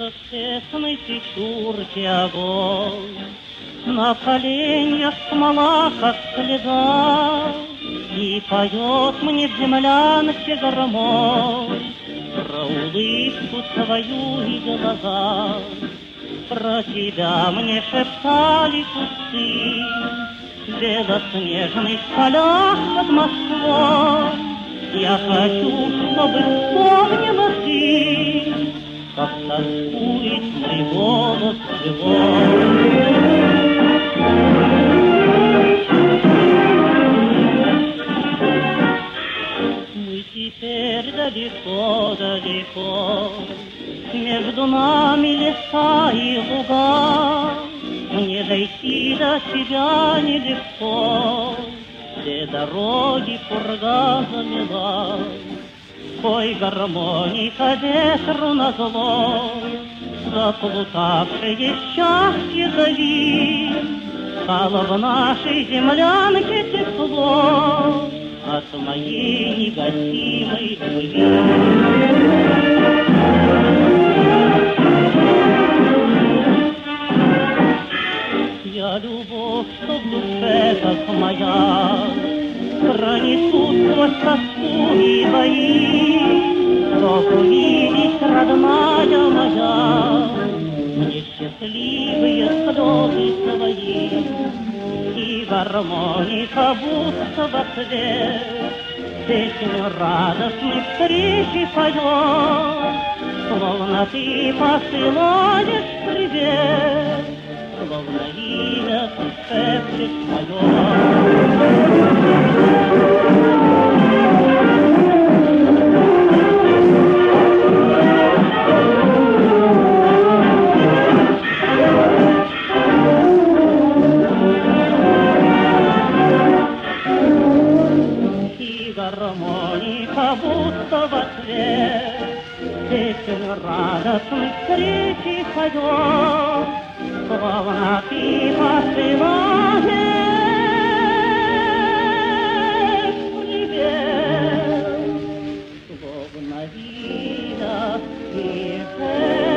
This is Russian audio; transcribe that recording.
тесной печурки огонь, на коленях смола, как слеза, и поет мне в землянке гармонь про улыбку твою и глаза. Про тебя мне шептали кусты в белоснежных полях под Москвой. Я хочу, чтобы вспомнила ты, как тоскует мой голос живой. Мы теперь далеко-далеко, между нами леса и луга. Мне дойти до тебя нелегко, все дороги пурга замела. Пой, гармоника, ветру назло, заплутавшие счастье зови. Стало в нашей землянке тепло от моей негасимой любви. Я любовь, что в душе, как моя, пронесу сквозь тоску и бои, чтоб увидеть, родная моя, мне счастливые слезы твои. И гармоника будто в ответ песню радостной встречи поет, словно ты посылаешь привет, словно имя ты шепчешь мое. Гармоника будто в ответ песню радостной встречи поет, словно ты посылаешь привет, словно видя и